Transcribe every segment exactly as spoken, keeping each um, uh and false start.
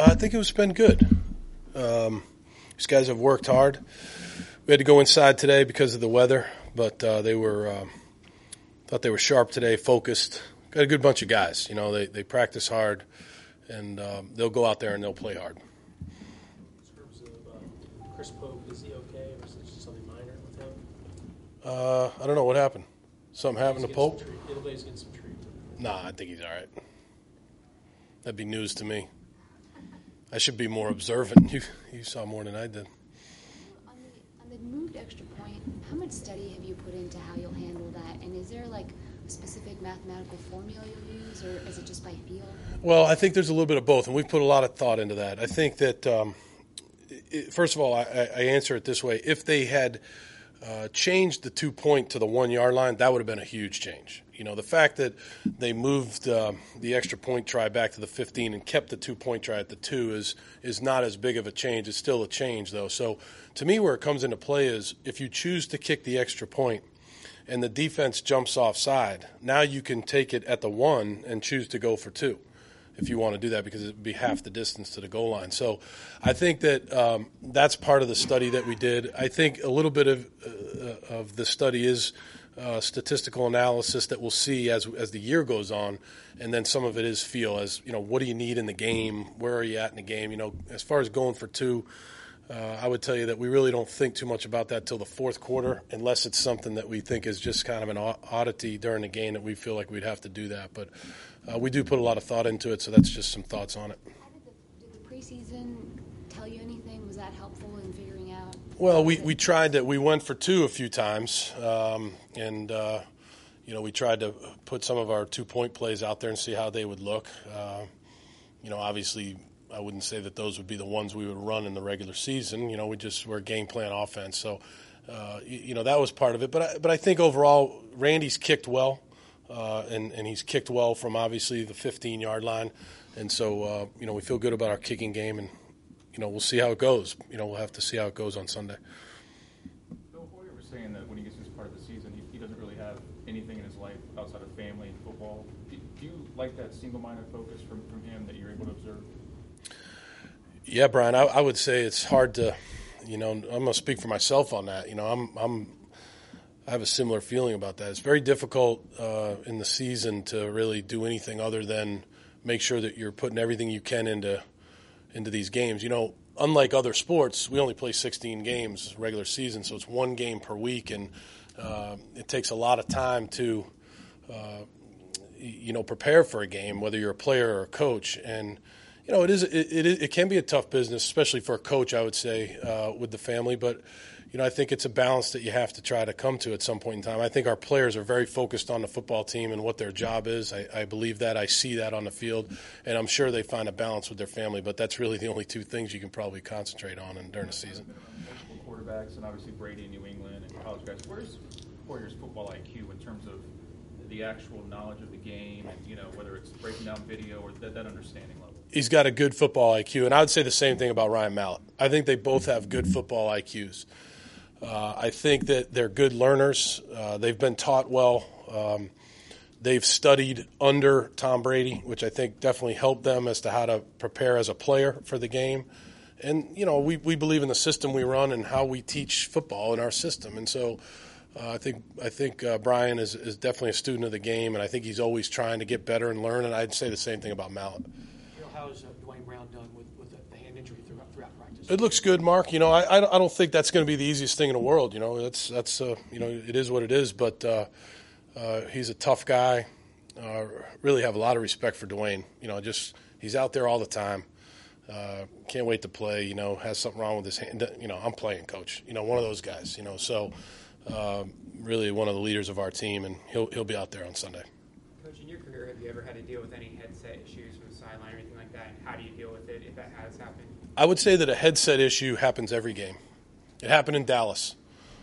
I think it was been good. Um, these guys have worked hard. We had to go inside today because of the weather, but uh, they were uh, thought they were sharp today, focused. Got a good bunch of guys. You know, they they practice hard, and um, they'll go out there and they'll play hard. In terms of uh, Chris Pope, is he okay, or is it just something minor with him? Uh, I don't know what happened. Something happened to Pope? Everybody's getting some treatment. Nah, I think he's all right. That'd be news to me. I should be more observant. You you saw more than I did. On the, on the moved extra point, how much study have you put into how you'll handle that? And is there like a specific mathematical formula you'll use, or is it just by feel? Well, I think there's a little bit of both, and we've put a lot of thought into that. I think that, um, it, first of all, I, I answer it this way. If they had uh, changed the two-point to the one-yard line, that would have been a huge change. You know, the fact that they moved uh, the extra point try back to the fifteen and kept the two-point try at the two is is not as big of a change. It's still a change, though. So to me, where it comes into play is if you choose to kick the extra point and the defense jumps offside, now you can take it at the one and choose to go for two if you want to do that, because it would be half the distance to the goal line. So I think that um, that's part of the study that we did. I think a little bit of, uh, of the study is Uh, statistical analysis that we'll see as as the year goes on, and then some of it is feel, as you know, what do you need in the game, where are you at in the game. You know, as far as going for two, uh, I would tell you that we really don't think too much about that till the fourth quarter, unless it's something that we think is just kind of an oddity during the game that we feel like we'd have to do that. But uh, we do put a lot of thought into it, so that's just some thoughts on it. How did the, did the preseason tell you anything? Was that helpful in figuring out? Well, we, we tried that. We went for two a few times, um, and, uh, you know, we tried to put some of our two-point plays out there and see how they would look. Uh, you know, obviously, I wouldn't say that those would be the ones we would run in the regular season. You know, we just were game plan offense. So, uh, you, you know, that was part of it. But I, but I think overall, Randy's kicked well, uh, and, and he's kicked well from, obviously, the fifteen-yard line. And so, uh, you know, we feel good about our kicking game, and you know, we'll see how it goes. You know, we'll have to see how it goes on Sunday. Bill Hoyer was saying that when he gets to this part of the season, he, he doesn't really have anything in his life outside of family and football. Do, do you like that single-minded focus from, from him that you're able to observe? Yeah, Brian, I, I would say it's hard to, you know, I'm going to speak for myself on that. You know, I'm, I'm, I have a similar feeling about that. It's very difficult uh, in the season to really do anything other than make sure that you're putting everything you can into into these games. You know, unlike other sports, we only play sixteen games regular season, so it's one game per week, and uh, it takes a lot of time to, uh, you know, prepare for a game, whether you're a player or a coach. And, you know, it is it, it, it can be a tough business, especially for a coach, I would say, uh, with the family. But, you know, I think it's a balance that you have to try to come to at some point in time. I think our players are very focused on the football team and what their job is. I, I believe that. I see that on the field, and I'm sure they find a balance with their family. But that's really the only two things you can probably concentrate on in, during the season. Multiple quarterbacks, and obviously Brady in New England and college guys. Where's Hoyer's football I Q in terms of the actual knowledge of the game, and you know whether it's breaking down video or that, that understanding level? He's got a good football I Q, and I would say the same thing about Ryan Mallett. I think they both have good football I Qs. Uh, I think that they're good learners. Uh, they've been taught well. Um, they've studied under Tom Brady, which I think definitely helped them as to how to prepare as a player for the game. And, you know, we, we believe in the system we run and how we teach football in our system. And so uh, I think I think uh, Brian is, is definitely a student of the game, and I think he's always trying to get better and learn, and I'd say the same thing about Mallett. You know, how is uh, Dwayne Brown done with, with the, the hand injury throughout, throughout practice? It looks good, Mark. You know, I I don't think that's going to be the easiest thing in the world. You know, that's that's uh, you know, it is what it is. But uh, uh, he's a tough guy. Uh, really have a lot of respect for Dwayne. You know, just he's out there all the time. Uh, can't wait to play. You know, has something wrong with his hand. You know, I'm playing, coach. You know, one of those guys. You know, so uh, really one of the leaders of our team, and he'll he'll be out there on Sunday. Coach, in your career, have you ever had to deal with any headset issues from the sideline or anything like that? And how do you deal with it if that has happened? I would say that a headset issue happens every game. It happened in Dallas.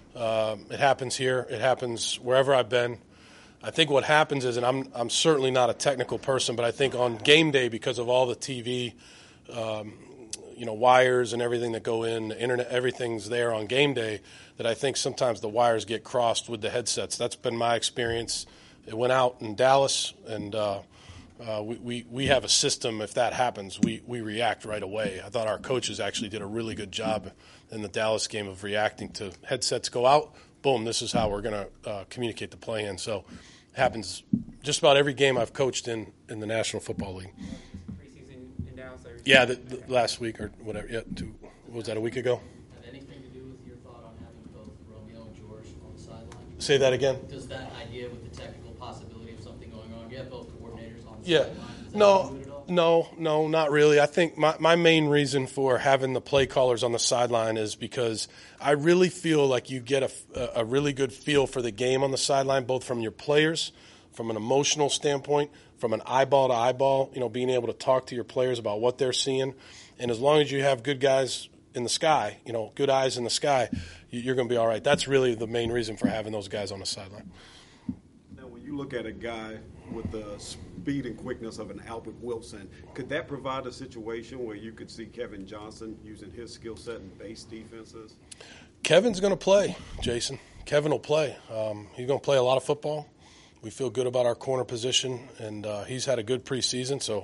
Um, it happens here. It happens wherever I've been. I think what happens is, and I'm I'm certainly not a technical person, but I think on game day, because of all the T V, um, you know, wires and everything that go in, the internet, everything's there on game day, that I think sometimes the wires get crossed with the headsets. That's been my experience. It went out in Dallas, and uh, Uh, we, we, we have a system, if that happens, we, we react right away. I thought our coaches actually did a really good job in the Dallas game of reacting to headsets go out, boom, this is how we're going to uh, communicate the play in. So it happens just about every game I've coached in, in the National Football League. Preseason in Dallas? or- Yeah, the, the last week or whatever. Yeah, two, what was that, a week ago? Have anything to do with your thought on having both Romeo and George on the sideline? Say that again? Does that idea with the technical possibility of something going on, you have both coordinators on the Yeah. sideline? Does that No, include it all? no, no, not really. I think my, my main reason for having the play callers on the sideline is because I really feel like you get a, a really good feel for the game on the sideline, both from your players, from an emotional standpoint, from an eyeball to eyeball, you know, being able to talk to your players about what they're seeing. And as long as you have good guys in the sky, you know, good eyes in the sky, you're going to be all right. That's really the main reason for having those guys on the sideline. Now, when you look at a guy with the speed and quickness of an Albert Wilson, could that provide a situation where you could see Kevin Johnson using his skill set in base defenses? Kevin's going to play, Jason. Kevin will play. Um, he's going to play a lot of football. We feel good about our corner position, and uh, he's had a good preseason, so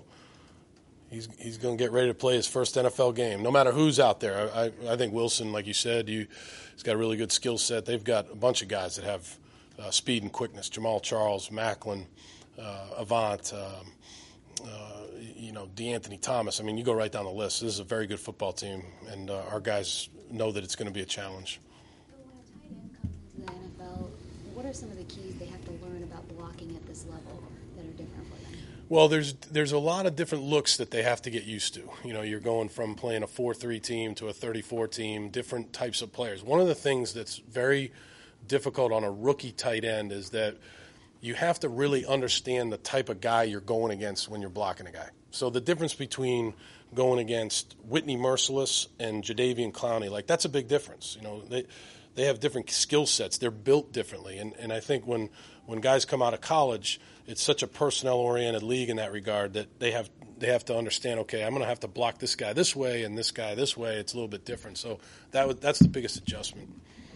he's he's going to get ready to play his first N F L game, no matter who's out there. I, I, I think Wilson, like you said, you, he's got a really good skill set. They've got a bunch of guys that have uh, speed and quickness, Jamal Charles, Macklin, uh, Avant, um, uh, you know, DeAnthony Thomas. I mean, you go right down the list. This is a very good football team, and uh, our guys know that it's going to be a challenge. So when a tight end comes into the N F L, what are some of the keys they have to learn about blocking at this level that are different for them? Well, there's there's a lot of different looks that they have to get used to. You know, you're going from playing a four three team to a thirty-four team, different types of players. One of the things that's very difficult on a rookie tight end is that you have to really understand the type of guy you're going against when you're blocking a guy. So the difference between going against Whitney Merciless and Jadeveon Clowney, like that's a big difference. You know, they they have different skill sets. They're built differently. And and I think when, when guys come out of college, it's such a personnel-oriented league in that regard that they have they have to understand, okay, I'm going to have to block this guy this way and this guy this way. It's a little bit different. So that would, that's the biggest adjustment.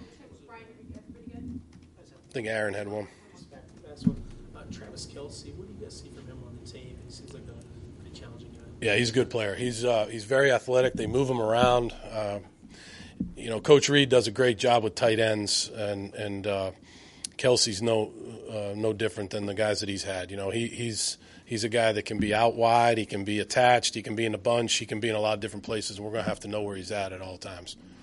I think Aaron had one. That's what, uh, Travis Kelce, what do you guys see from him on the tape? He seems like a pretty challenging guy. Yeah, he's a good player. He's uh, he's very athletic. They move him around. Uh, you know, Coach Reed does a great job with tight ends, and and uh, Kelsey's no uh, no different than the guys that he's had. You know, he he's he's a guy that can be out wide. He can be attached. He can be in a bunch. He can be in a lot of different places. And we're going to have to know where he's at at all times.